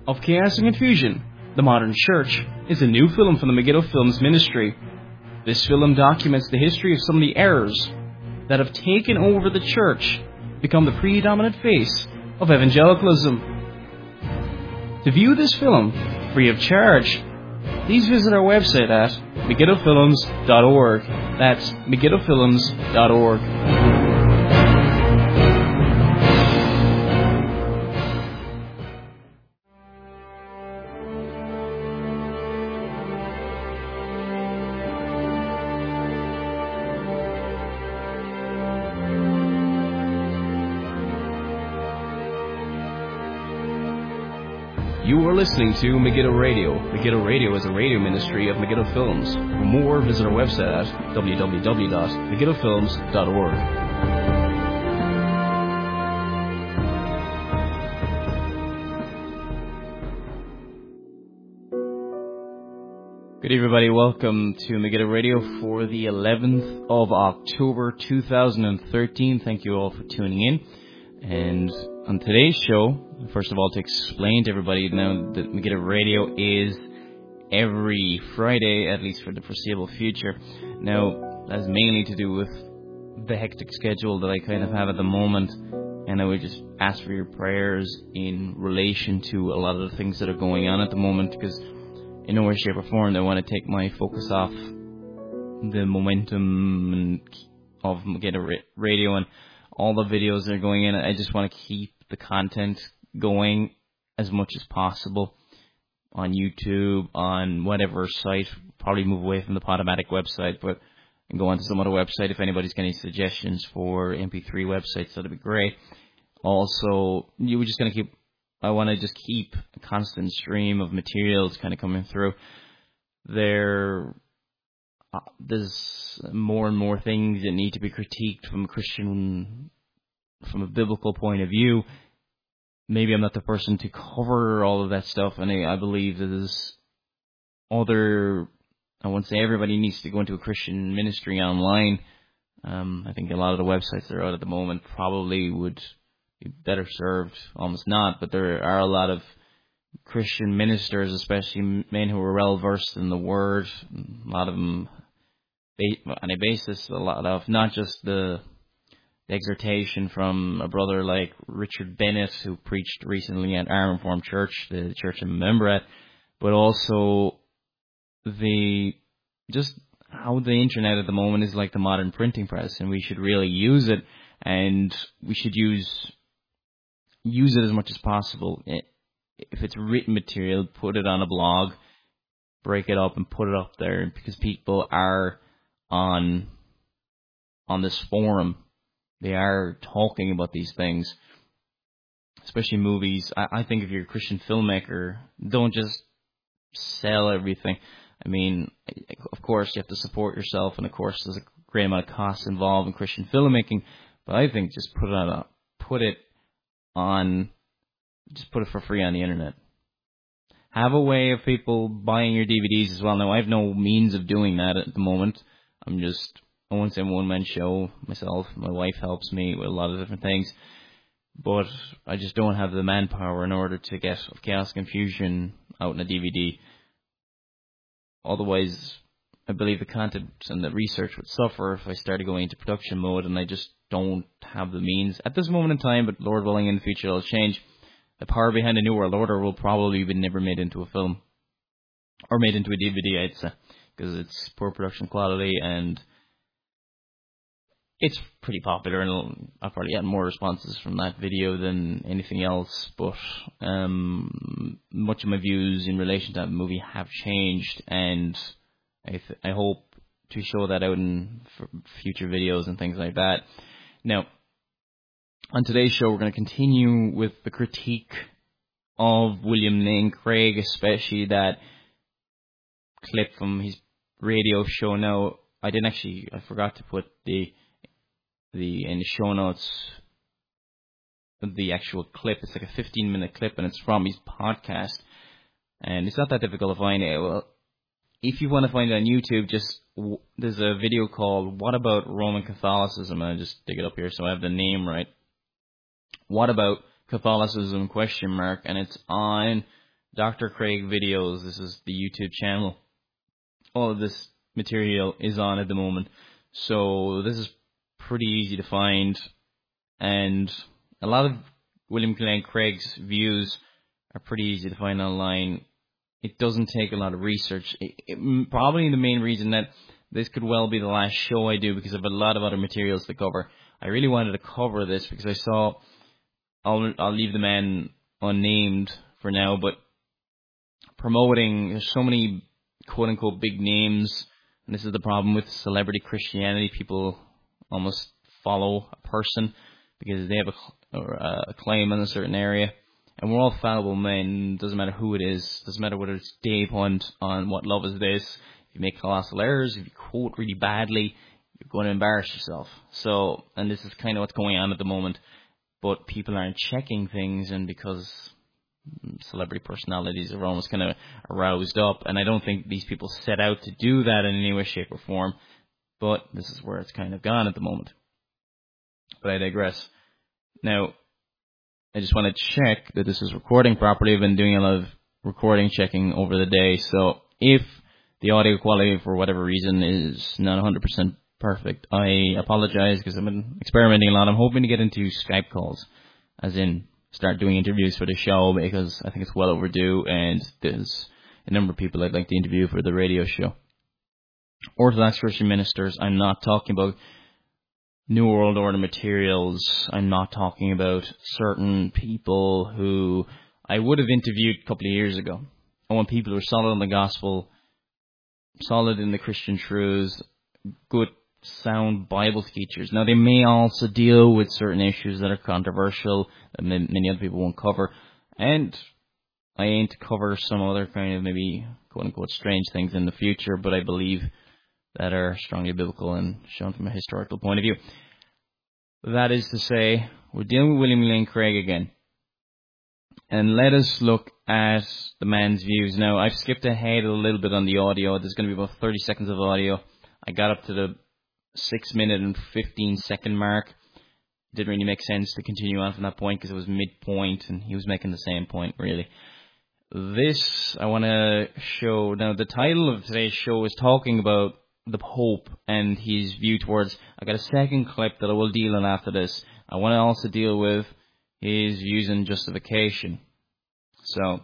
of Chaos and Confusion, The Modern Church, is a new film from the Megiddo Films ministry. This film documents the history of some of the errors that have taken over the church, become the predominant face of evangelicalism. To view this film free of charge, please visit our website at megiddofilms.org. That's megiddofilms.org. You are listening to Megiddo Radio. Megiddo Radio is a radio ministry of Megiddo Films. For more, visit our website at www.megiddofilms.org. Good evening, everybody. Welcome to Megiddo Radio for the 11th of October 2013. Thank you all for tuning in. And on today's show, first of all, to explain to everybody now that Megiddo Radio is every Friday, at least for the foreseeable future. Now, that's mainly to do with the hectic schedule that I kind of have at the moment, and I would just ask for your prayers in relation to a lot of the things that are going on at the moment, because in no way, shape, or form I want to take my focus off the momentum of Megiddo Radio and all the videos that are going in. I just want to keep the content going as much as possible on YouTube, on whatever site. Probably move away from the Podomatic website, but and go on to some other website. If anybody's got any suggestions for MP3 websites, that'd be great. Also, I want to just keep a constant stream of materials kind of coming through. There's more and more things that need to be critiqued from a biblical point of view. Maybe I'm not the person to cover all of that stuff, and I believe there's I wouldn't say everybody needs to go into a Christian ministry online. I think a lot of the websites that are out at the moment probably would be better served, almost not, but there are a lot of Christian ministers, especially men who are well versed in the Word. A lot of them on a basis, a lot of not just the exhortation from a brother like Richard Bennett, who preached recently at our Reformed Church, the church I'm a member at, but also just how the internet at the moment is like the modern printing press, and we should really use it, and we should use it as much as possible. If it's written material, put it on a blog, break it up and put it up there, because people are on this forum. They are talking about these things, especially movies. I think if you're a Christian filmmaker, don't just sell everything. I mean, of course, you have to support yourself, and of course, there's a great amount of costs involved in Christian filmmaking. But I think just put it for free on the internet. Have a way of people buying your DVDs as well. Now, I have no means of doing that at the moment. I won't say one-man show myself. My wife helps me with a lot of different things. But I just don't have the manpower in order to get Chaos Confusion out in a DVD. Otherwise, I believe the content and the research would suffer if I started going into production mode, and I just don't have the means at this moment in time, but Lord willing, in the future it'll change. The power behind a New World Order will probably be never made into a film. Or made into a DVD, I'd say. Because it's poor production quality, and it's pretty popular, and I've probably had more responses from that video than anything else, but much of my views in relation to that movie have changed, and I hope to show that out in future videos and things like that. Now, on today's show, we're going to continue with the critique of William Lane Craig, especially that clip from his radio show. Now, I forgot to put in the show notes the actual clip. It's like a 15-minute clip, and it's from his podcast, and it's not that difficult to find it. Well, if you want to find it on YouTube, there's a video called "What About Roman Catholicism?" and I'll just dig it up here so I have the name right. What About Catholicism? And it's on Dr. Craig Videos. This is the YouTube channel. All of this material is on at the moment. So this is pretty easy to find. And a lot of William Lane Craig's views are pretty easy to find online. It doesn't take a lot of research. Probably the main reason that this could well be the last show I do, because I have a lot of other materials to cover. I really wanted to cover this because I saw, I'll leave the man unnamed for now, but promoting, there's so many quote-unquote big names, and this is the problem with celebrity Christianity. People almost follow a person because they have a claim in a certain area. And we're all fallible men. Doesn't matter who it is. Doesn't matter whether it's Dave Hunt on What Love Is This. If you make colossal errors, if you quote really badly, you're going to embarrass yourself. So, and this is kind of what's going on at the moment. But people aren't checking things, and because celebrity personalities are almost kind of aroused up, and I don't think these people set out to do that in any way, shape, or form. But this is where it's kind of gone at the moment. But I digress. Now, I just want to check that this is recording properly. I've been doing a lot of recording checking over the day, so if the audio quality for whatever reason is not 100% perfect, I apologize, because I've been experimenting a lot. I'm hoping to get into Skype calls, as in start doing interviews for the show, because I think it's well overdue, and there's a number of people I'd like to interview for the radio show. Orthodox Christian ministers. I'm not talking about New World Order materials. I'm not talking about certain people who I would have interviewed a couple of years ago. I want people who are solid on the gospel, solid in the Christian truths, good, sound Bible teachers. Now, they may also deal with certain issues that are controversial that many other people won't cover. And I aim to cover some other kind of maybe quote-unquote strange things in the future, but I believe that are strongly biblical and shown from a historical point of view. That is to say, we're dealing with William Lane Craig again. And let us look at the man's views. Now, I've skipped ahead a little bit on the audio. There's going to be about 30 seconds of audio. I got up to the 6-minute and 15-second mark. Didn't really make sense to continue on from that point because it was midpoint and he was making the same point, really. This, I want to show. Now, the title of today's show is talking about the Pope and his view towards. I got a second clip that I will deal on after this. I want to also deal with his views on justification. So,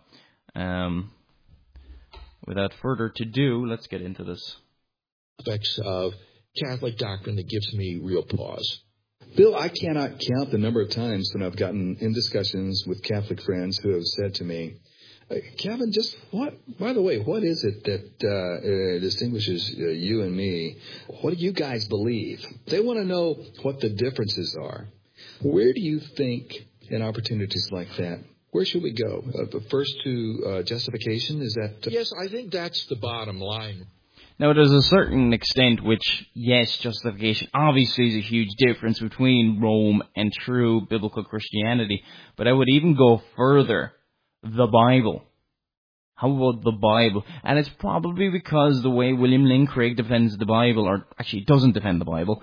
without further ado, let's get into this. Aspects of Catholic doctrine that gives me real pause. Bill, I cannot count the number of times when I've gotten in discussions with Catholic friends who have said to me, Kevin, just what, by the way, what is it that distinguishes you and me? What do you guys believe? They want to know what the differences are. Where do you think in opportunities like that, where should we go? First to justification? Is that... Yes, I think that's the bottom line. Now, there's a certain extent which, yes, justification obviously is a huge difference between Rome and true biblical Christianity. But I would even go further. The Bible. How about the Bible? And it's probably because the way William Lane Craig defends the Bible, or actually doesn't defend the Bible,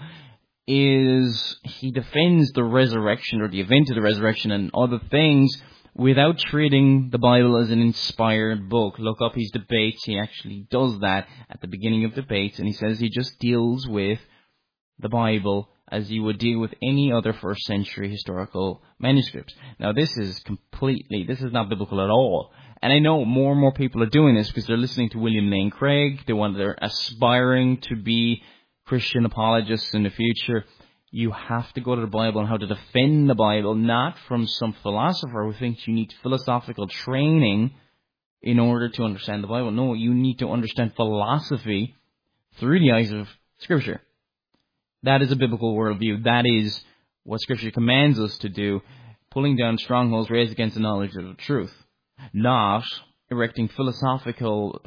is he defends the resurrection or the event of the resurrection and other things without treating the Bible as an inspired book. Look up his debates. He actually does that at the beginning of debates, and he says he just deals with the Bible as you would deal with any other first century historical manuscripts. Now, this is not biblical at all. And I know more and more people are doing this because they're listening to William Lane Craig. They're aspiring to be Christian apologists in the future. You have to go to the Bible and how to defend the Bible, not from some philosopher who thinks you need philosophical training in order to understand the Bible. No, you need to understand philosophy through the eyes of Scripture. That is a biblical worldview. That is what Scripture commands us to do, pulling down strongholds raised against the knowledge of the truth, not erecting philosophical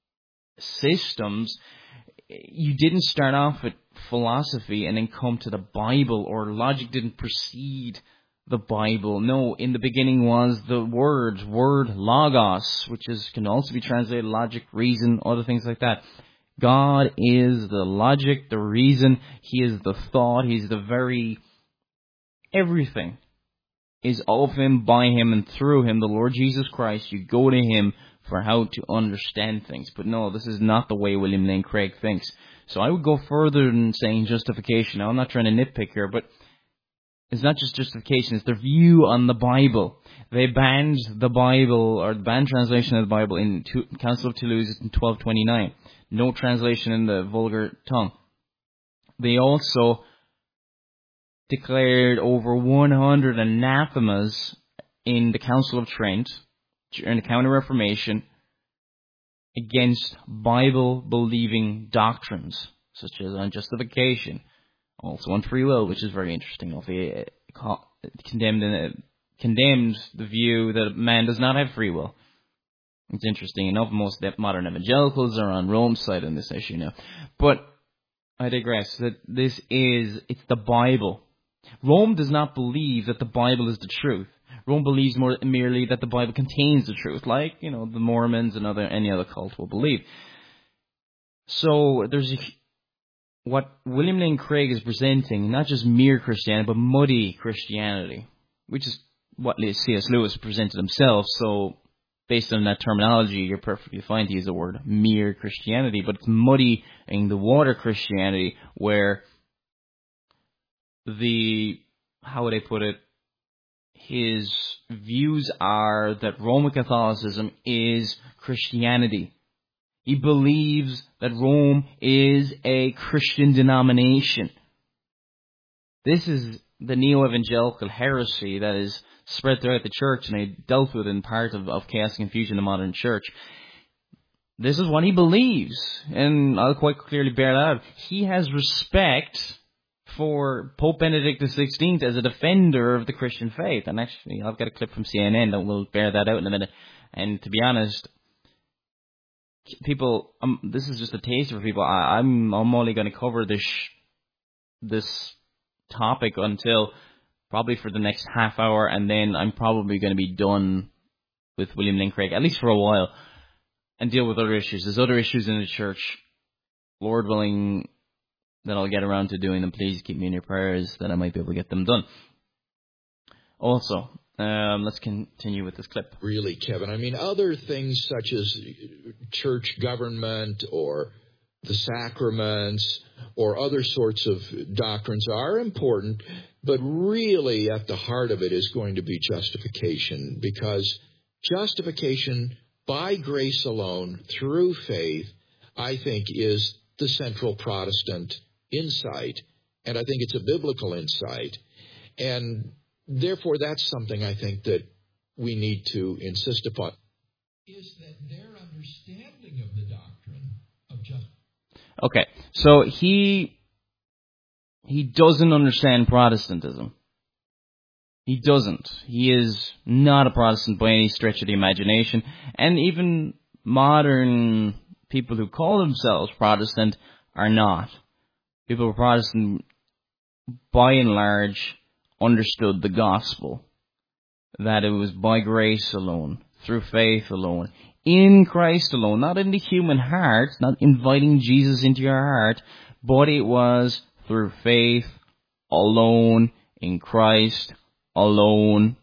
systems. You didn't start off with philosophy and then come to the Bible, or logic didn't precede the Bible. No, in the beginning was the word logos, which can also be translated logic, reason, other things like that. God is the logic, the reason. He is the thought. He's the very everything. is of him, by him, and through him, the Lord Jesus Christ. You go to him for how to understand things. But no, this is not the way William Lane Craig thinks. So I would go further than saying justification. Now, I'm not trying to nitpick here, but it's not just justification, it's their view on the Bible. They banned the Bible, or the banned translation of the Bible in Council of Toulouse in 1229. No translation in the vulgar tongue. They also declared over 100 anathemas in the Council of Trent during the Counter-Reformation against Bible-believing doctrines, such as on justification, also on free will, which is very interesting. They condemned the view that man does not have free will. It's interesting enough, most modern evangelicals are on Rome's side on this issue now. But I digress, that it's the Bible. Rome does not believe that the Bible is the truth. Rome believes merely that the Bible contains the truth, like, the Mormons and any other cult will believe. So what William Lane Craig is presenting, not just mere Christianity, but muddy Christianity, which is what C.S. Lewis presented himself. So based on that terminology, you're perfectly fine to use the word mere Christianity, but it's muddy in the water Christianity, where how would I put it, his views are that Roman Catholicism is Christianity. He believes that Rome is a Christian denomination. This is the neo-evangelical heresy that is spread throughout the church, and I dealt with in part of Chaos and Confusion in the Modern Church. This is what he believes, and I'll quite clearly bear that out. He has respect for Pope Benedict XVI as a defender of the Christian faith. And actually, I've got a clip from CNN that will bear that out in a minute. And to be honest, people, this is just a taste for people. I'm only going to cover this topic until probably for the next half hour, and then I'm probably going to be done with William Lane Craig, at least for a while, and deal with other issues. There's other issues in the church, Lord willing, that I'll get around to doing them. Please keep me in your prayers that I might be able to get them done. Also, let's continue with this clip. Really, Kevin, I mean, other things such as church government or the sacraments or other sorts of doctrines are important, but really at the heart of it is going to be justification, because justification by grace alone, through faith, I think is the central Protestant insight, and I think it's a biblical insight, and therefore that's something I think that we need to insist upon, is that their understanding of the doctrine of justice. Okay, so he doesn't understand Protestantism. He doesn't. He is not a Protestant by any stretch of the imagination, and even modern people who call themselves Protestant are not. People who are Protestant, by and large, understood the gospel, that it was by grace alone, through faith alone, in Christ alone, not in the human heart, not inviting Jesus into your heart, but it was through faith alone, in Christ alone.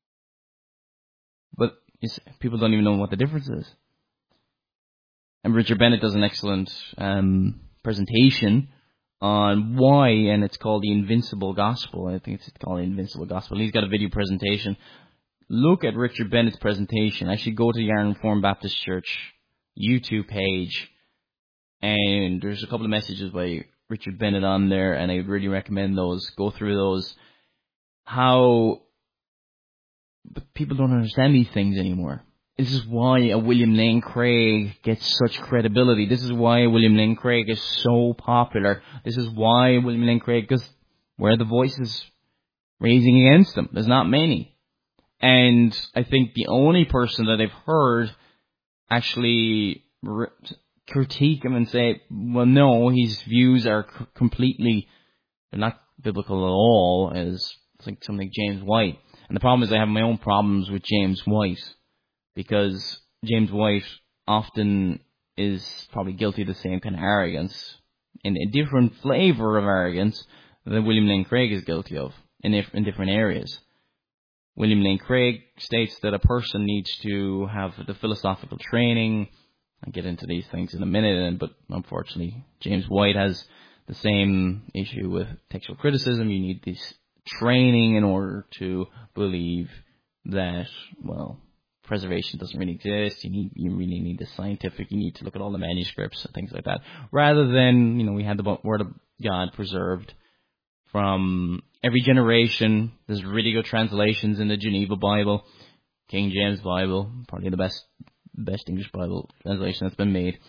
But people don't even know what the difference is. And Richard Bennett does an excellent presentation on why, and it's called The Invincible Gospel. I think it's called The Invincible Gospel. He's got a video presentation. Look at Richard Bennett's presentation. I should go to the Yarn Reformed Baptist Church YouTube page, and there's a couple of messages by Richard Bennett on there, and I really recommend those. Go through those. How people don't understand these things anymore. This is why a William Lane Craig gets such credibility. This is why William Lane Craig is so popular. This is why William Lane Craig, because where are the voices raising against him? There's not many. And I think the only person that I've heard actually critique him and say, well, no, his views are completely, they're not biblical at all, is like something like James White. And the problem is I have my own problems with James White, because James White often is probably guilty of the same kind of arrogance, in a different flavor of arrogance that William Lane Craig is guilty of in different areas. William Lane Craig states that a person needs to have the philosophical training. I'll get into these things in a minute, but unfortunately, James White has the same issue with textual criticism. You need this training in order to believe that, well, preservation doesn't really exist. You really need the scientific. You need to look at all the manuscripts and things like that. Rather than, we had the Word of God preserved from every generation. There's really good translations in the Geneva Bible, King James Bible, probably the best English Bible translation that's been made.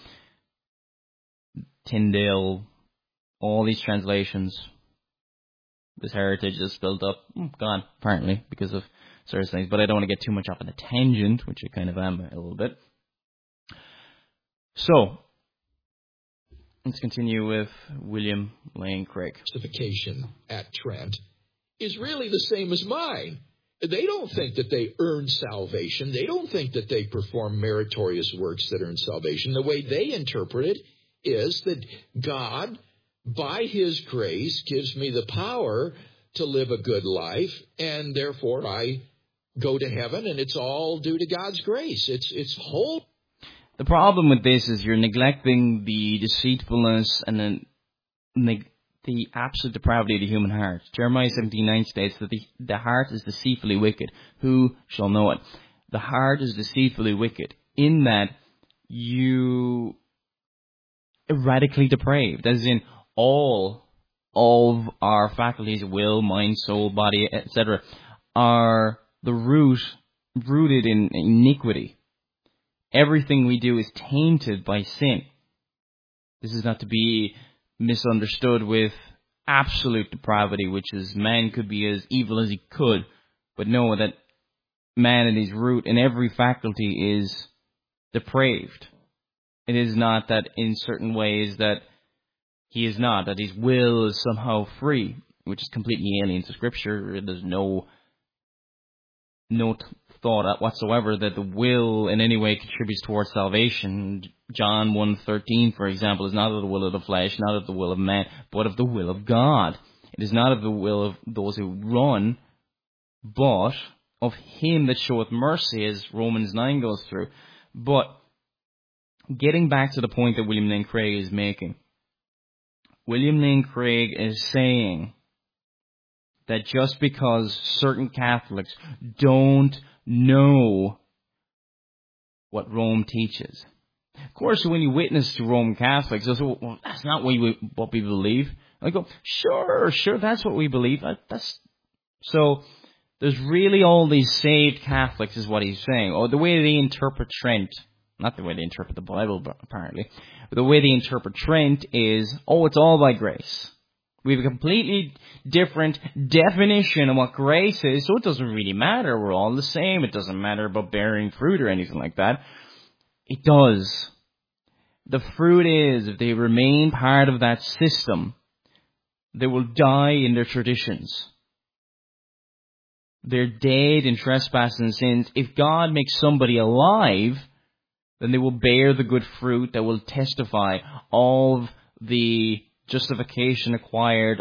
Tyndale, all these translations. This heritage is built up, gone, apparently, because of certain things. But I don't want to get too much off on a tangent, which I kind of am a little bit. So, let's continue with William Lane Craig. Justification at Trent is really the same as mine. They don't think that they earn salvation. They don't think that they perform meritorious works that earn salvation. The way they interpret it is that God, by His grace, gives me the power to live a good life, and therefore I go to heaven, and it's all due to God's grace. It's whole. The problem with this is you're neglecting the deceitfulness and the absolute depravity of the human heart. Jeremiah 17:9 states that the heart is deceitfully wicked. Who shall know it? The heart is deceitfully wicked in that you are radically depraved, as in all of our faculties, will, mind, soul, body, etc., are the rooted in iniquity. Everything we do is tainted by sin. This is not to be misunderstood with absolute depravity, which is man could be as evil as he could, but know that man in his root in every faculty is depraved. It is not that in certain ways that he is not, that his will is somehow free, which is completely alien to Scripture. There's no thought whatsoever that the will in any way contributes towards salvation. John 1:13, for example, is not of the will of the flesh, not of the will of man, but of the will of God. It is not of the will of those who run, but of Him that showeth mercy, as Romans 9 goes through. But getting back to the point that William Lane Craig is making, William Lane Craig is saying that just because certain Catholics don't know what Rome teaches. Of course, when you witness to Roman Catholics, they'll say, well, that's not what we believe. I go, sure, that's what we believe. So there's really all these saved Catholics is what he's saying. Or the way they interpret Trent, not the way they interpret the Bible, apparently, but the way they interpret Trent is, it's all by grace. We have a completely different definition of what grace is, so it doesn't really matter. We're all the same. It doesn't matter about bearing fruit or anything like that. It does. The fruit is, if they remain part of that system, they will die in their traditions. They're dead in trespasses and sins. If God makes somebody alive, then they will bear the good fruit that will testify of the justification acquired,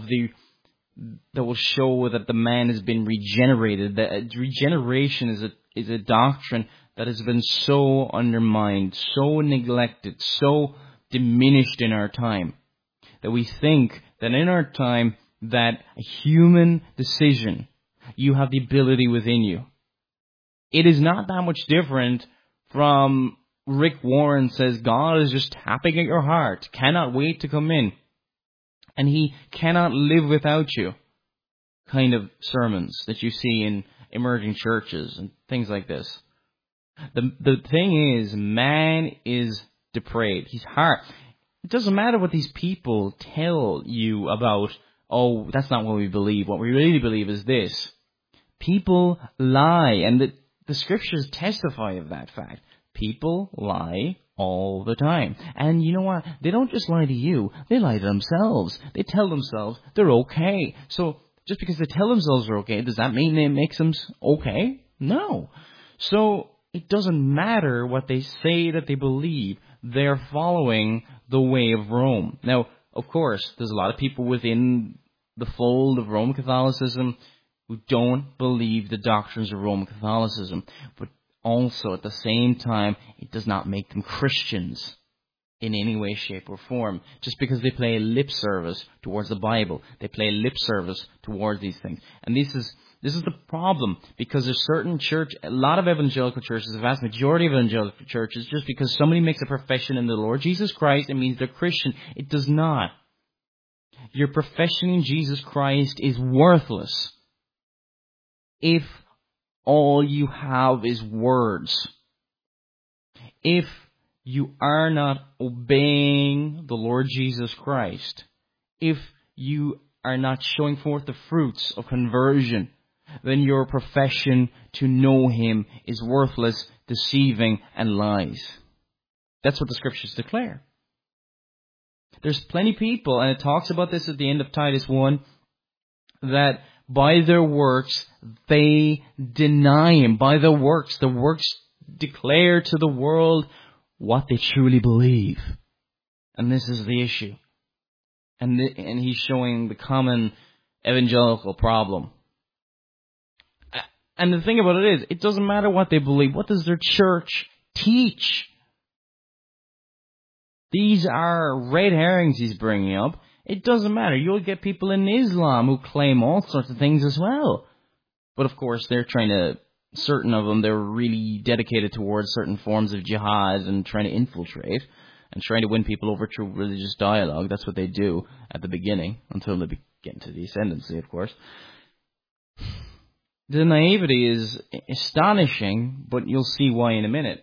that will show that the man has been regenerated. That regeneration is a doctrine that has been so undermined, so neglected, so diminished in our time, that we think that in our time that a human decision, you have the ability within you. It is not that much different from Rick Warren says God is just tapping at your heart, cannot wait to come in, and He cannot live without you kind of sermons that you see in emerging churches and things like this. The thing is, man is depraved. His heart. It doesn't matter what these people tell you about, that's not what we believe. What we really believe is this. People lie, and the Scriptures testify of that fact. People lie all the time. And you know what? They don't just lie to you. They lie to themselves. They tell themselves they're okay. So just because they tell themselves they're okay, does that mean it makes them okay? No. So it doesn't matter what they say that they believe. They're following the way of Rome. Now, of course, there's a lot of people within the fold of Roman Catholicism who don't believe the doctrines of Roman Catholicism. But also, at the same time, it does not make them Christians in any way, shape, or form. Just because they play lip service towards the Bible, they play lip service towards these things. And this is the problem, because there's certain a lot of evangelical churches, the vast majority of evangelical churches, just because somebody makes a profession in the Lord Jesus Christ, it means they're Christian. It does not. Your profession in Jesus Christ is worthless if all you have is words. If you are not obeying the Lord Jesus Christ, if you are not showing forth the fruits of conversion, then your profession to know Him is worthless, deceiving, and lies. That's what the Scriptures declare. There's plenty of people, and it talks about this at the end of Titus 1, that by their works they deny Him. By the works declare to the world what they truly believe. And this is the issue. And he's showing the common evangelical problem. And the thing about it is, it doesn't matter what they believe. What does their church teach? These are red herrings he's bringing up. It doesn't matter. You'll get people in Islam who claim all sorts of things as well. But of course, certain of them, they're really dedicated towards certain forms of jihad and trying to infiltrate and trying to win people over through religious dialogue. That's what they do at the beginning, until they get into the ascendancy, of course. The naivety is astonishing, but you'll see why in a minute.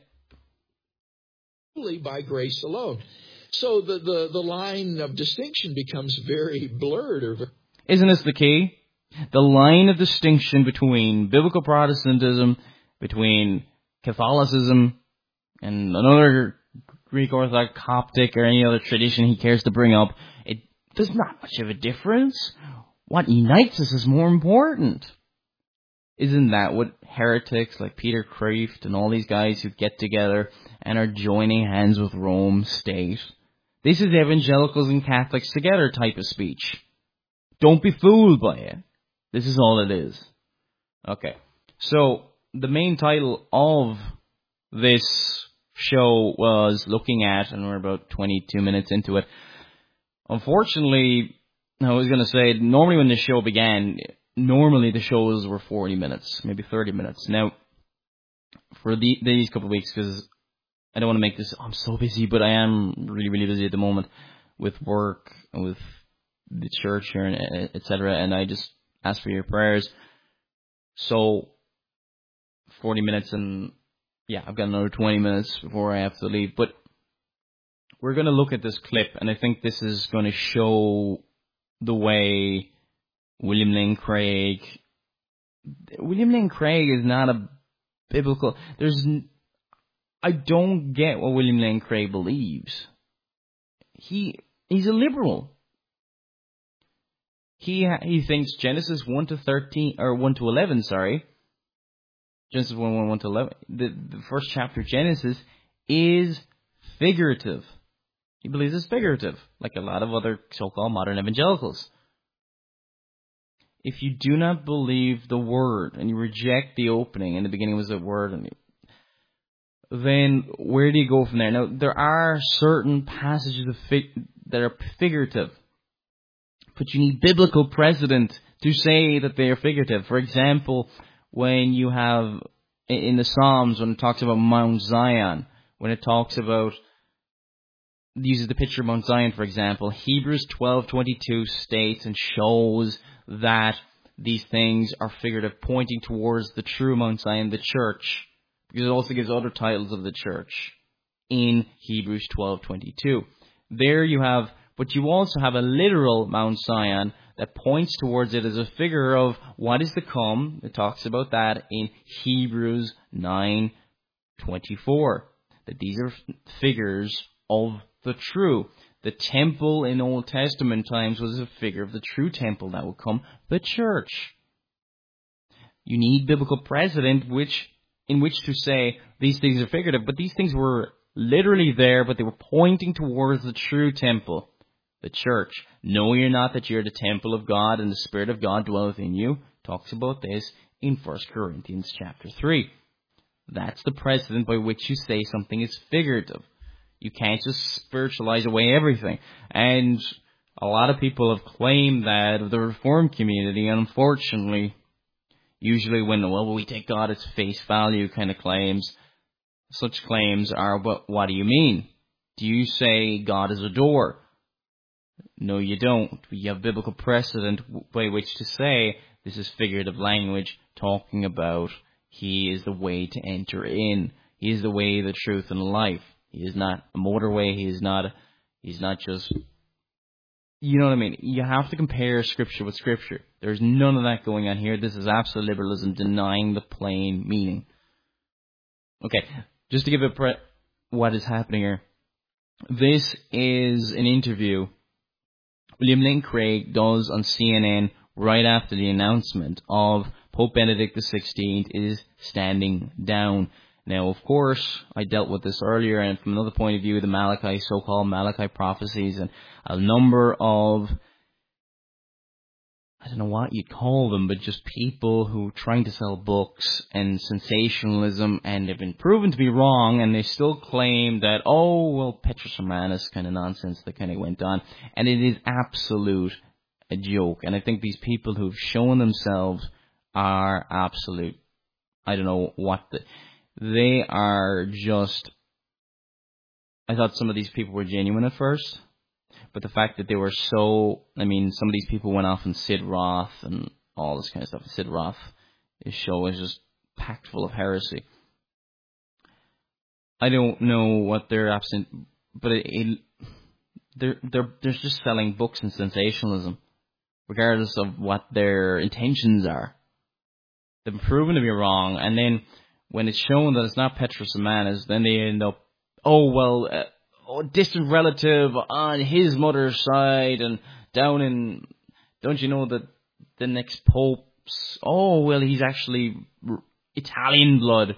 By grace alone. So the line of distinction becomes very blurred. Isn't this the key? The line of distinction between biblical Protestantism, between Catholicism, and another Greek Orthodox, Coptic, or any other tradition he cares to bring up, there's not much of a difference. What unites us is more important. Isn't that what heretics like Peter Kreeft and all these guys who get together and are joining hands with Rome state? This is evangelicals and Catholics together type of speech. Don't be fooled by it. This is all it is. Okay. So, the main title of this show was looking at, and we're about 22 minutes into it. Unfortunately, I was going to say, normally when the show began, the shows were 40 minutes, maybe 30 minutes. Now, for these couple of weeks, because I don't want to make this, I'm so busy, but I am really, really busy at the moment with work, with the church here, and etc. And I just ask for your prayers. So, 40 minutes, and yeah, I've got another 20 minutes before I have to leave. But we're going to look at this clip, and I think this is going to show the way William Lane Craig is not a biblical. I don't get what William Lane Craig believes. He's a liberal. He thinks Genesis 1 to 13 or 1 to 11. Sorry, Genesis 1 to 11. The first chapter of Genesis is figurative. He believes it's figurative, like a lot of other so-called modern evangelicals. If you do not believe the Word and you reject the opening, in the beginning was the Word, then where do you go from there? Now, there are certain passages that are figurative, but you need biblical precedent to say that they are figurative. For example, when you have in the Psalms, when it talks about Mount Zion, when it talks about, uses the picture of Mount Zion, for example, Hebrews 12:22 states and shows that these things are figurative, pointing towards the true Mount Zion, the church, because it also gives other titles of the church in Hebrews 12:22. There you have, but you also have a literal Mount Zion that points towards it as a figure of what is to come. It talks about that in Hebrews 9:24, that these are figures of the true. The temple in Old Testament times was a figure of the true temple that would come, the church. You need biblical precedent in which to say these things are figurative, but these things were literally there, but they were pointing towards the true temple, the church. Know ye not that you're the temple of God and the Spirit of God dwelleth in you? talks about this in 1 Corinthians chapter 3. That's the precedent by which you say something is figurative. You can't just spiritualize away everything. And a lot of people have claimed that of the Reformed community, and unfortunately, usually when, we take God at face value kind of claims, such claims are, what do you mean? Do you say God is a door? No, you don't. You have biblical precedent by which to say this is figurative language talking about He is the way to enter in. He is the way, the truth, and the life. He is not a motorway. He's not just, you know what I mean? You have to compare Scripture with Scripture. There's none of that going on here. This is absolute liberalism denying the plain meaning. Okay, just to give what is happening here. This is an interview William Lane Craig does on CNN right after the announcement of Pope Benedict XVI is standing down. Now, of course, I dealt with this earlier, and from another point of view, the so-called Malachi prophecies, and a number of, I don't know what you'd call them, but just people who are trying to sell books and sensationalism, and they've been proven to be wrong, and they still claim that, Petrus Hermanus kind of nonsense that kind of went on, and it is absolute a joke. And I think these people who've shown themselves are absolute, I don't know what they are just, I thought some of these people were genuine at first. But the fact that they were some of these people went off on Sid Roth and all this kind of stuff. Sid Roth, his show is just packed full of heresy. I don't know what they're absent, but they're just selling books and sensationalism, regardless of what their intentions are. They've been proven to be wrong, and then when it's shown that it's not Petrus Hermanus, then they end up, distant relative on his mother's side, and down in, don't you know that the next pope's, he's actually Italian blood.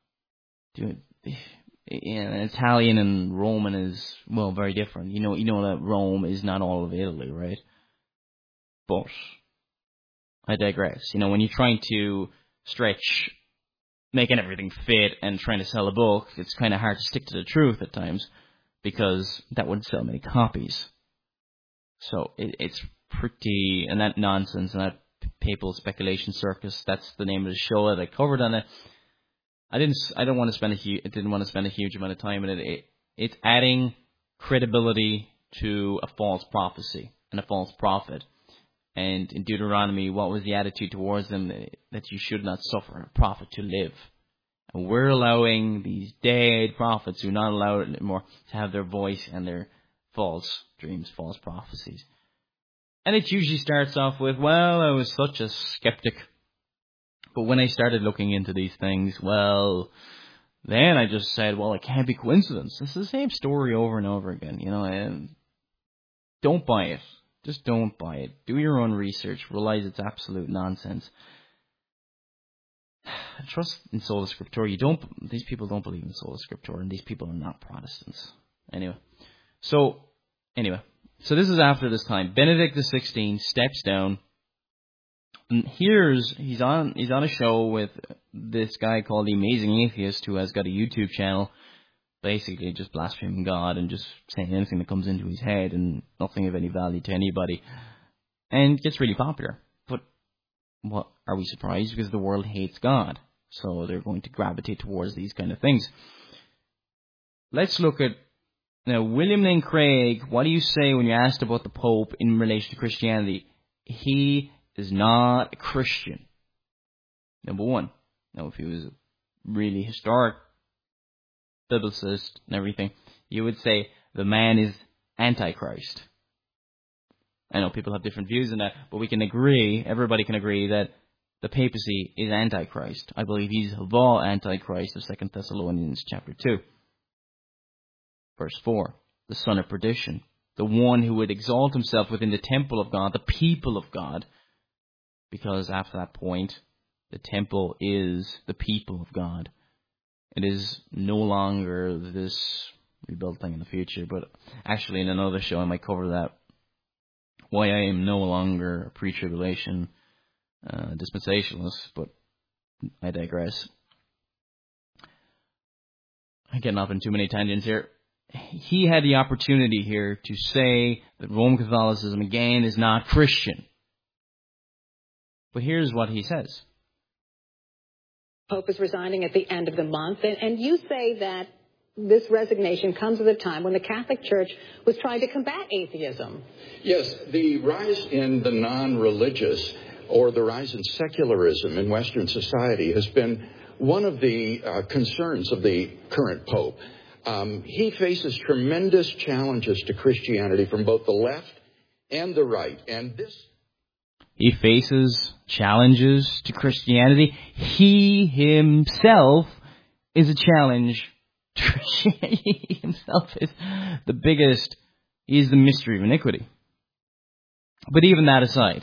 Italian and Roman is, very different. You know that Rome is not all of Italy, right? But I digress. When you're trying to stretch, making everything fit and trying to sell a book, it's kind of hard to stick to the truth at times, because that wouldn't sell many copies. So it's pretty, and that nonsense and that papal speculation circus, that's the name of the show that I covered on it. I didn't want to spend a huge amount of time in it. It's adding credibility to a false prophecy and a false prophet. And in Deuteronomy, what was the attitude towards them? That you should not suffer a prophet to live. And we're allowing these dead prophets who are not allowed anymore to have their voice and their false dreams, false prophecies. And it usually starts off with, I was such a skeptic. But when I started looking into these things, then I just said, it can't be coincidence. It's the same story over and over again, and don't buy it. Just don't buy it. Do your own research. Realize it's absolute nonsense. Trust in sola scriptura. These people don't believe in sola scriptura, and these people are not Protestants. So this is after this time. Benedict XVI steps down, and he's on a show with this guy called The Amazing Atheist, who has got a YouTube channel, basically just blaspheming God and just saying anything that comes into his head and nothing of any value to anybody, and gets really popular. But what are we surprised? Because the world hates God, so they're going to gravitate towards these kind of things. Let's look at now William Lane Craig. What do you say when you're asked about the Pope in relation to Christianity? He is not a Christian. Number one. Now, if he was a really historic biblicist and everything, you would say the man is Antichrist. I know people have different views on that, but everybody can agree that the papacy is Antichrist. I believe he's the Antichrist of 2 Thessalonians chapter 2. Verse 4, the son of perdition, the one who would exalt himself within the temple of God, the people of God, because after that point, the temple is the people of God. It is no longer this rebuilt thing in the future, but actually in another show I might cover that. Why I am no longer a pre-tribulation dispensationalists, but I digress. I'm getting off in too many tangents here. He had the opportunity here to say that Roman Catholicism, again, is not Christian. But here's what he says. Pope is resigning at the end of the month, and you say that this resignation comes at a time when the Catholic Church was trying to combat atheism. Yes, the rise in the non-religious or the rise in secularism in Western society has been one of the concerns of the current Pope. He faces tremendous challenges to Christianity from both the left and the right. And he faces challenges to Christianity. He himself is a challenge to Christianity. He himself is the biggest. He is the mystery of iniquity. But even that aside,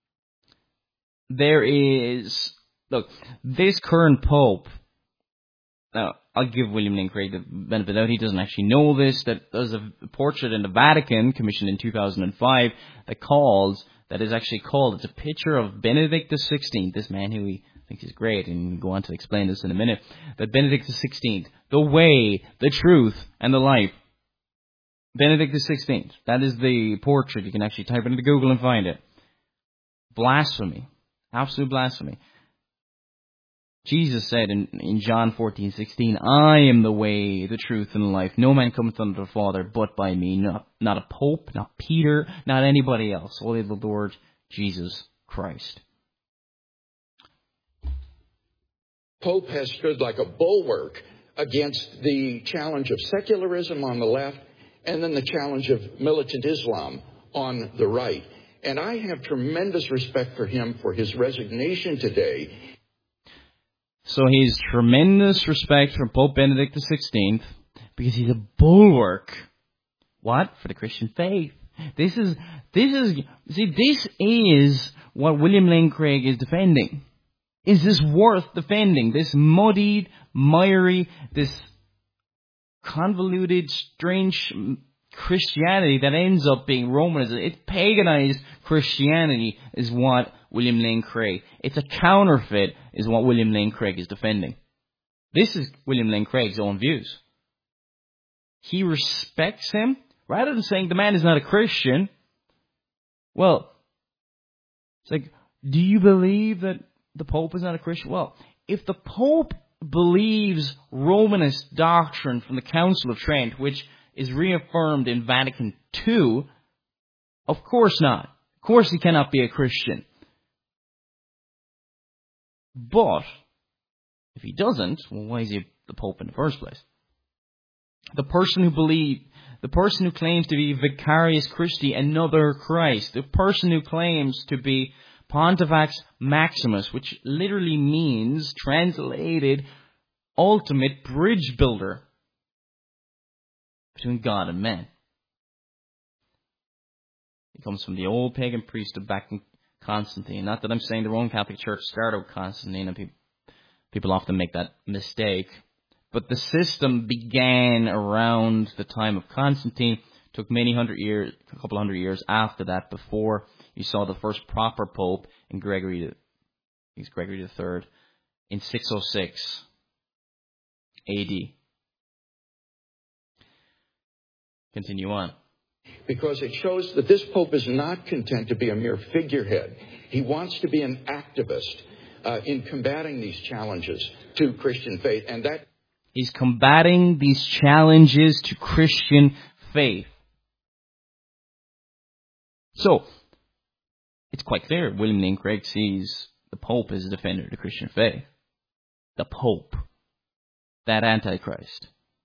there is... Look, this current Pope, now, I'll give William Lane Craig the benefit of the doubt. He doesn't actually know this, that there's a portrait in the Vatican, commissioned in 2005, that is actually called, it's a picture of Benedict XVI, this man who he thinks is great, and we'll go on to explain this in a minute, that Benedict XVI, the way, the truth, and the life. Benedict XVI, that is the portrait. You can actually type it into Google and find it. Blasphemy. Absolute blasphemy. Jesus said in John 14:16, I am the way, the truth, and the life. No man cometh unto the Father but by me. Not a pope, not Peter, not anybody else. Only the Lord Jesus Christ. Pope has stood like a bulwark against the challenge of secularism on the left and then the challenge of militant Islam on the right. And I have tremendous respect for him for his resignation today. So he's tremendous respect for Pope Benedict XVI because he's a bulwark. What? For the Christian faith. This is what William Lane Craig is defending. Is this worth defending? This muddied, miry, this convoluted, strange Christianity that ends up being Romanism. It's paganized Christianity is what William Lane Craig. It's a counterfeit is what William Lane Craig is defending. This is William Lane Craig's own views. He respects him rather than saying the man is not a Christian. Well, it's like, do you believe that the Pope is not a Christian? Well, if the Pope believes Romanist doctrine from the Council of Trent, which is reaffirmed in Vatican II, of course not. Of course he cannot be a Christian. But if he doesn't, well, why is he the Pope in the first place? The person who claims to be Vicarius Christi, another Christ, the person who claims to be Pontifex Maximus, which literally means, translated, ultimate bridge builder between God and man. He comes from the old pagan priesthood back in Constantine. Not that I'm saying the Roman Catholic Church started with Constantine, and people often make that mistake. But the system began around the time of Constantine. It took a couple hundred years after that before you saw the first proper pope in Gregory III in 606 AD. Continue on. Because it shows that this Pope is not content to be a mere figurehead. He wants to be an activist in combating these challenges to Christian faith. And that he's combating these challenges to Christian faith. So, it's quite clear William Lane Craig sees the Pope as a defender of the Christian faith. The Pope. That Antichrist.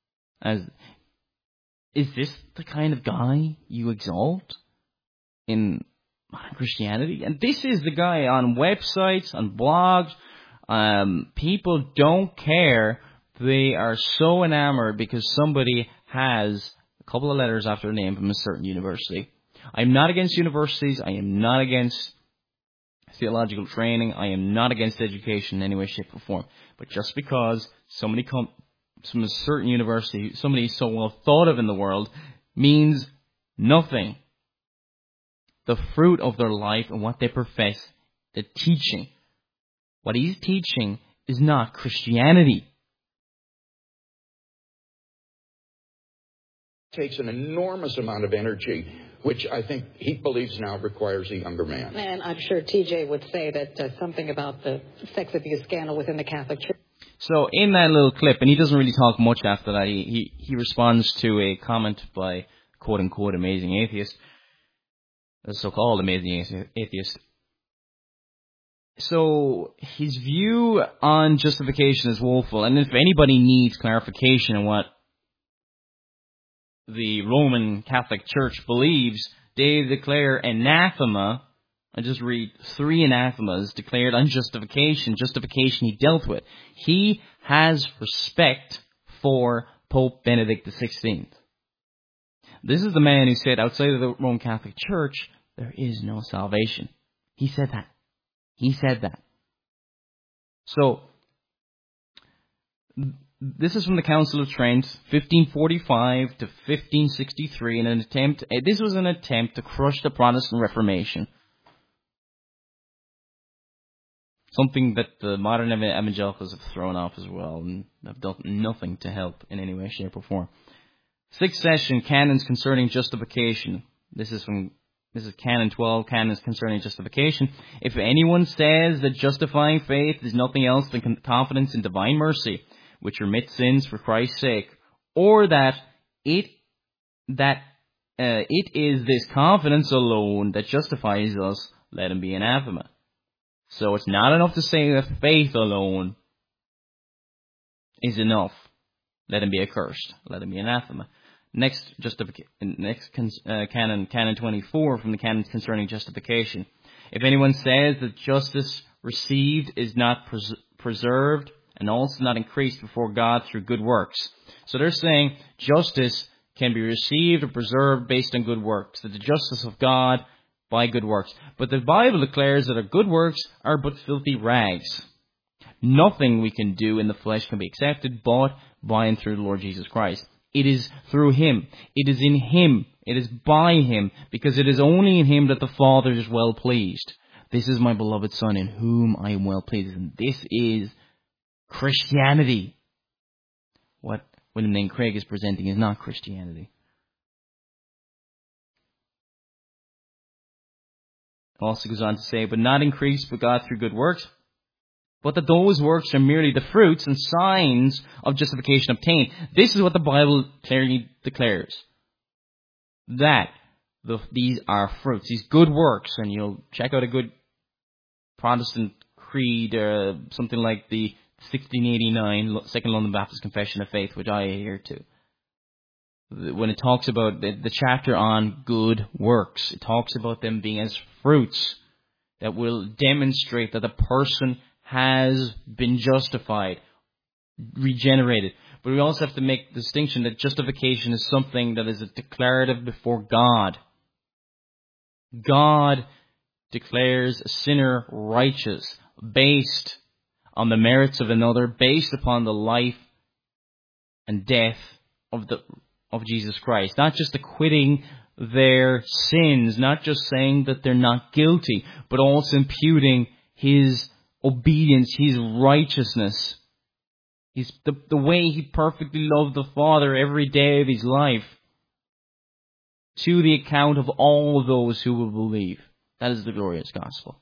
Is this the kind of guy you exalt in modern Christianity? And this is the guy on websites, on blogs. People don't care. They are so enamored because somebody has a couple of letters after their name from a certain university. I'm not against universities. I am not against theological training. I am not against education in any way, shape, or form. But just because somebody from a certain university, somebody so well thought of in the world, means nothing. The fruit of their life and what they profess the teaching. What he's teaching is not Christianity. Takes an enormous amount of energy, which I think he believes now requires a younger man. And I'm sure TJ would say that something about the sex abuse scandal within the Catholic Church. So in that little clip, and he doesn't really talk much after that, he responds to a comment by quote-unquote amazing atheist, the so-called amazing atheist. So his view on justification is woeful, and if anybody needs clarification on what the Roman Catholic Church believes, they declare anathema. I just read 3 anathemas declared on justification he dealt with. He has respect for Pope Benedict XVI. This is the man who said outside of the Roman Catholic Church, there is no salvation. He said that. So, this is from the Council of Trent, 1545 to 1563, this was an attempt to crush the Protestant Reformation. Something that the modern evangelicals have thrown off as well, and have done nothing to help in any way, shape, or form. 6th session, Canons Concerning Justification. This is Canon 12, Canons Concerning Justification. If anyone says that justifying faith is nothing else than confidence in divine mercy, which remits sins for Christ's sake, or that it is this confidence alone that justifies us, let him be anathema. So it's not enough to say that faith alone is enough. Let him be accursed. Let him be anathema. Next canon 24 from the Canons Concerning Justification. If anyone says that justice received is not preserved and also not increased before God through good works. So they're saying justice can be received or preserved based on good works. That the justice of God by good works. But the Bible declares that our good works are but filthy rags. Nothing we can do in the flesh can be accepted but by and through the Lord Jesus Christ. It is through Him. It is in Him. It is by Him. Because it is only in Him that the Father is well pleased. This is my beloved Son in whom I am well pleased. And this is Christianity. What William Lane Craig is presenting is not Christianity. Also goes on to say, but not increased with God through good works, but that those works are merely the fruits and signs of justification obtained. This is what the Bible clearly declares. That these are fruits, these good works, and you'll check out a good Protestant creed, something like the 1689 Second London Baptist Confession of Faith, which I adhere to. When it talks about the chapter on good works, it talks about them being as fruits that will demonstrate that the person has been justified, regenerated. But we also have to make the distinction that justification is something that is a declarative before God. God declares a sinner righteous based on the merits of another, based upon the life and death of Jesus Christ. Not just acquitting their sins, not just saying that they're not guilty, but also imputing His obedience, His righteousness, the way He perfectly loved the Father every day of His life, to the account of all of those who will believe. That is the glorious gospel.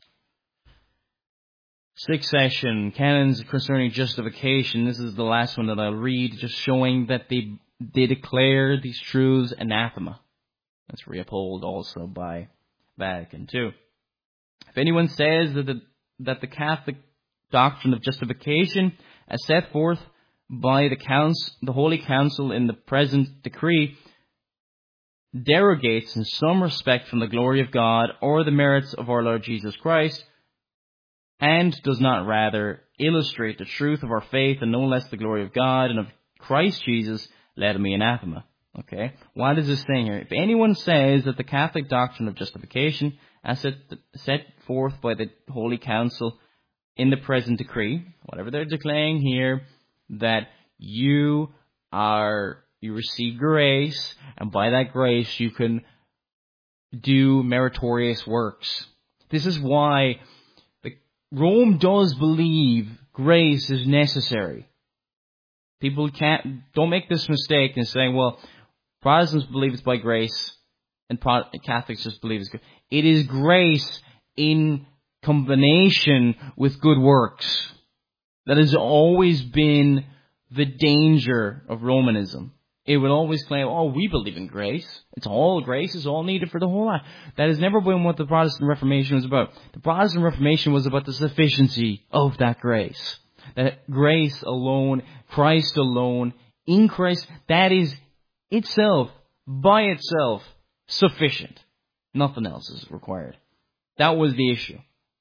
6th session, Canons Concerning Justification. This is the last one that I'll read, just showing that they declare these truths anathema. That's reupholed also by Vatican II. If anyone says that the Catholic doctrine of justification, as set forth by the Holy Council in the present decree, derogates in some respect from the glory of God or the merits of our Lord Jesus Christ, and does not rather illustrate the truth of our faith and no less the glory of God and of Christ Jesus, let him be anathema. Okay? What is this saying here? If anyone says that the Catholic doctrine of justification, as set forth by the Holy Council in the present decree, whatever they're declaring here, that you receive grace, and by that grace you can do meritorious works. This is why the Rome does believe grace is necessary. People don't make this mistake in saying, well, Protestants believe it's by grace and Catholics just believe it's good. It is grace in combination with good works. That has always been the danger of Romanism. It would always claim, oh, we believe in grace. Grace is all needed for the whole life. That has never been what the Protestant Reformation was about. The Protestant Reformation was about the sufficiency of that grace. That grace alone, Christ alone, in Christ, that is itself, by itself, sufficient. Nothing else is required. That was the issue.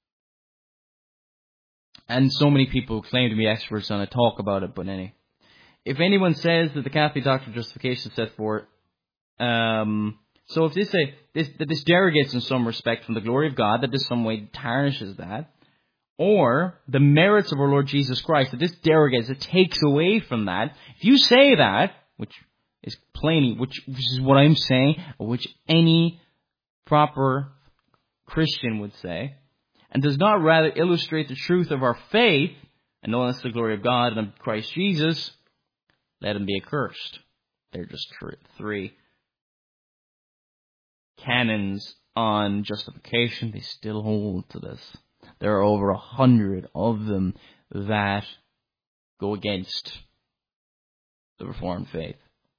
And so many people who claim to be experts on it talk about it, but anyway. If anyone says that the Catholic doctrine of justification is set forth, so if they say that this derogates in some respect from the glory of God, that this some way tarnishes that, or the merits of our Lord Jesus Christ, that this derogates, it takes away from that. If you say that, which is plainly, which is what I'm saying, which any proper Christian would say, and does not rather illustrate the truth of our faith, and know that's the glory of God and of Christ Jesus, let him be accursed. They're just three canons on justification. They still hold to this. There are over 100 of them that go against the Reformed faith.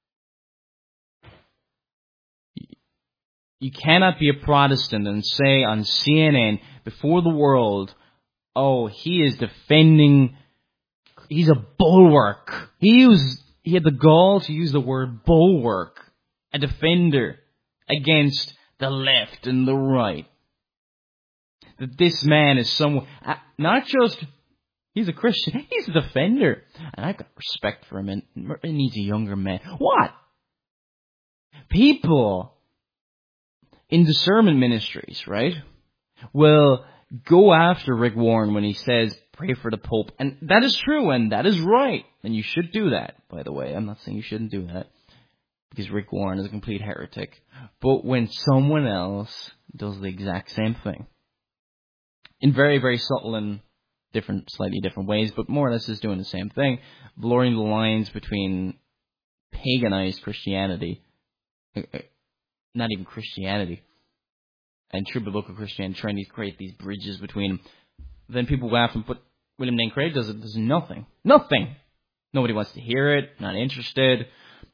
You cannot be a Protestant and say on CNN before the world, oh, he is defending, he's a bulwark. He had the gall to use the word bulwark, a defender against the left and the right. That this man is someone, not just, he's a Christian, he's a defender. And I've got respect for him, and he's a younger man. What? People in discernment ministries, right, will go after Rick Warren when he says, pray for the Pope. And that is true, and that is right. And you should do that, by the way. I'm not saying you shouldn't do that, because Rick Warren is a complete heretic. But when someone else does the exact same thing, in very, very subtle and slightly different ways, but more or less is doing the same thing, blurring the lines between paganized Christianity, not even Christianity, and true biblical Christianity, trying to create these bridges between them. Then people go after him, but William Lane Craig does nothing. Nothing! Nobody wants to hear it, not interested.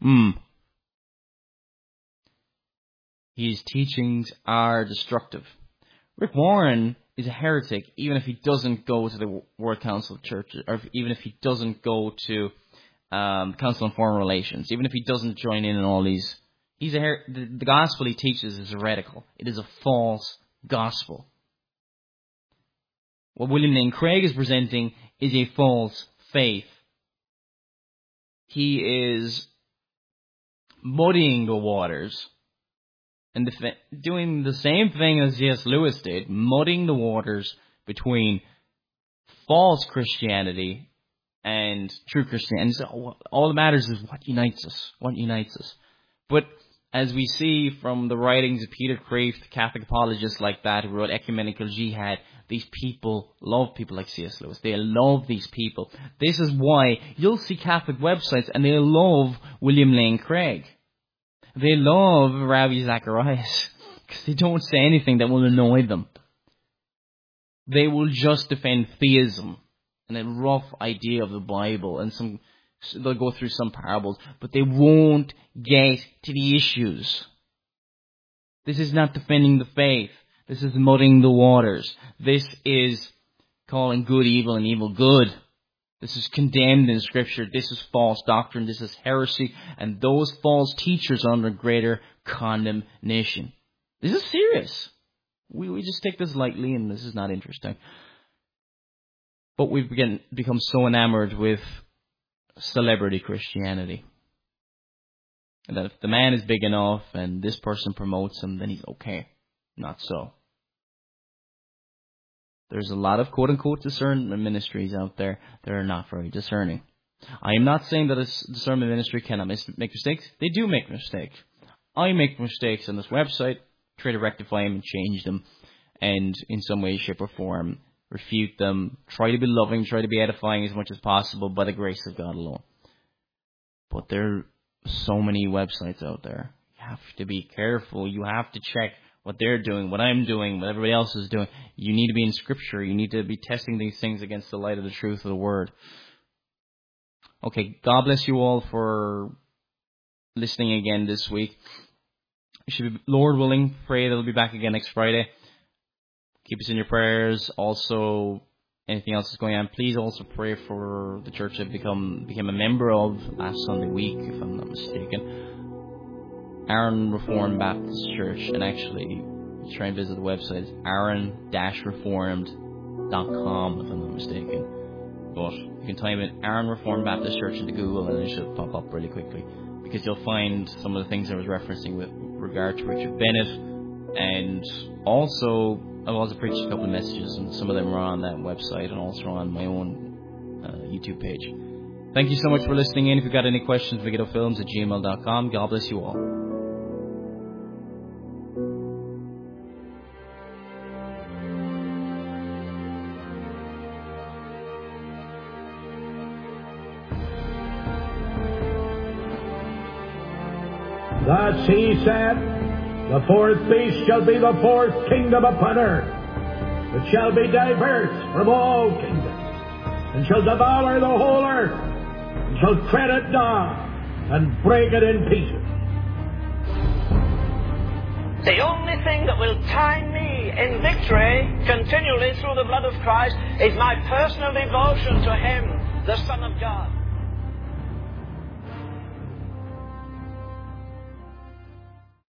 His teachings are destructive. Rick Warren is a heretic, even if he doesn't go to the World Council of Churches, or even if he doesn't go to Council on Foreign Relations, even if he doesn't join in all these. The gospel he teaches is heretical. It is a false gospel. What William Lane Craig is presenting is a false faith. He is muddying the waters and doing the same thing as C.S. Lewis did, muddying the waters between false Christianity and true Christianity. And so all that matters is what unites us. What unites us. But as we see from the writings of Peter Kreeft, Catholic apologists like that, who wrote Ecumenical Jihad, these people love people like C.S. Lewis. They love these people. This is why you'll see Catholic websites and they love William Lane Craig. They love Ravi Zacharias because they don't say anything that will annoy them. They will just defend theism and a rough idea of the Bible, and they'll go through some parables, but they won't get to the issues. This is not defending the faith. This is muddying the waters. This is calling good evil and evil good. This is condemned in Scripture. This is false doctrine. This is heresy. And those false teachers are under greater condemnation. This is serious. We just take this lightly, and this is not interesting. But we've become so enamored with celebrity Christianity, and that if the man is big enough and this person promotes him, then he's okay. Not so. There's a lot of quote-unquote discernment ministries out there that are not very discerning. I am not saying that a discernment ministry cannot make mistakes. They do make mistakes. I make mistakes on this website, try to rectify them and change them, and in some way, shape, or form, refute them, try to be loving, try to be edifying as much as possible by the grace of God alone. But there are so many websites out there. You have to be careful. You have to check what they're doing, what I'm doing, what everybody else is doing. You need to be in Scripture. You need to be testing these things against the light of the truth of the Word. Okay, God bless you all for listening again this week. You should be, Lord willing, pray that we'll be back again next Friday. Keep us in your prayers. Also, anything else that's going on, please also pray for the church that became a member of last Sunday week, if I'm not mistaken. Aaron Reformed Baptist Church, and actually, try and visit the website. It's aaron-reformed.com, if I'm not mistaken. But you can type in Aaron Reformed Baptist Church into Google, and it should pop up really quickly, because you'll find some of the things I was referencing with regard to Richard Bennett, and also I've also preached a couple of messages, and some of them are on that website and also on my own YouTube page. Thank you so much for listening in. If you've got any questions, megidofilms@gmail.com. God bless you all. Thus he said, the fourth beast shall be the fourth kingdom upon earth, which shall be diverse from all kingdoms, and shall devour the whole earth, and shall tread it down, and break it in pieces. The only thing that will tie me in victory continually through the blood of Christ is my personal devotion to Him, the Son of God.